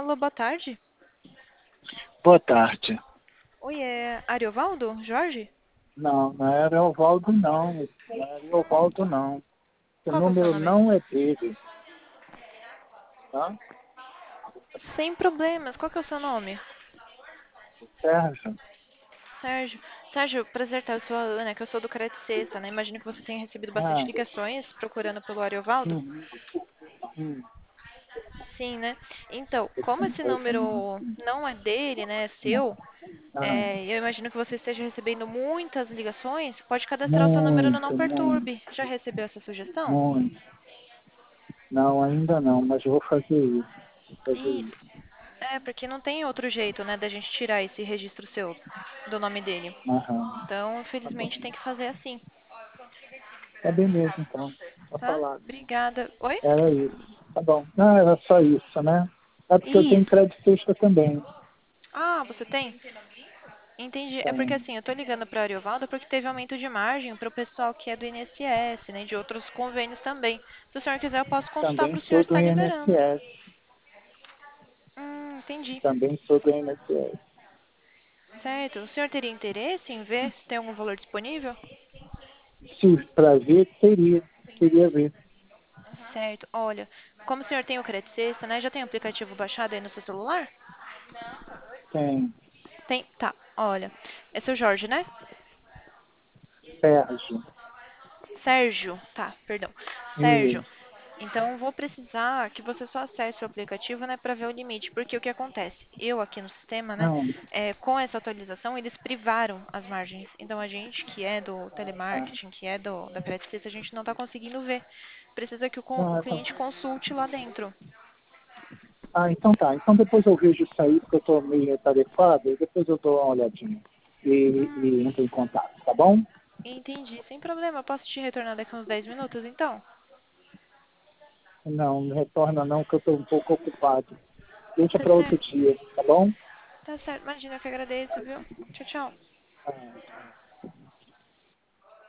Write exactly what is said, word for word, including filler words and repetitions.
Alô, boa tarde. Boa tarde. Oi, é Ariovaldo? Jorge? Não, não é Ariovaldo não. Não é Ariovaldo não. O Qual que é o seu número nome? não é dele, tá? Sem problemas, qual que é o seu nome? Sérgio. Sérgio. Sérgio, prazer, tá? Eu sou a Ana, que eu sou do Carete Sexta, né? Imagino que você tenha recebido bastante Ah, ligações procurando pelo Ariovaldo. hum, hum, Sim, né? Então, como esse esse número. número não é dele, né? É Hum. seu, Ah, é, eu imagino que você esteja recebendo muitas ligações. Pode cadastrar o seu número no Não muito, muito, Perturbe. Já recebeu essa sugestão? muito. Não, ainda não, mas eu vou fazer isso. Vou fazer Isso. isso. É, porque não tem outro jeito, né, da gente tirar esse registro seu do nome dele. Aham. Então, Tá bom. infelizmente, tem que fazer assim, Tá bem mesmo, então. Tá tá? falado. Obrigada. Oi? Era isso. Tá bom. Não, era só isso, né? É porque eu tenho Isso. crédito extra também. Ah, você tem? Entendi. É porque Tem. assim, eu tô ligando para a Ariovaldo porque teve aumento de margem para o pessoal que é do I N S S, né, de outros convênios também. Se o senhor quiser, eu posso consultar Também para o senhor sou do estar liberando. I N S S. Hum, entendi. Também sou do I N S S. Certo. O senhor teria interesse em ver se tem algum valor disponível? Se para ver, teria. Queria ver. Certo. Olha, como o senhor tem o Credit Sexta, né? Já tem o aplicativo baixado aí no seu celular? Tem. Tem? Tá. Olha, é seu Jorge, né? Sérgio. Sérgio. Tá, perdão. Sérgio. Isso. Então, vou precisar que você só acesse o aplicativo, né, para ver o limite, porque o que acontece? Eu aqui no sistema, né, Não. é, com essa atualização, eles privaram as margens. Então, a gente que é do Ah, telemarketing, que é do, da Credit Suisse, a gente não está conseguindo ver. Precisa que o, con- não, o é pra- cliente consulte lá dentro. ah, então tá. Então depois eu vejo isso aí, porque eu estou meio atarefado, e depois eu dou uma olhadinha. E, Hum, e entro em contato, tá bom? entendi, sem problema. Eu posso te retornar daqui uns dez minutos, então? Não, não retorna não, que eu estou um pouco ocupado. Deixa Tá para outro certo. dia, tá bom? Tá certo. Imagina, eu que agradeço, viu? Tchau, tchau. Ah,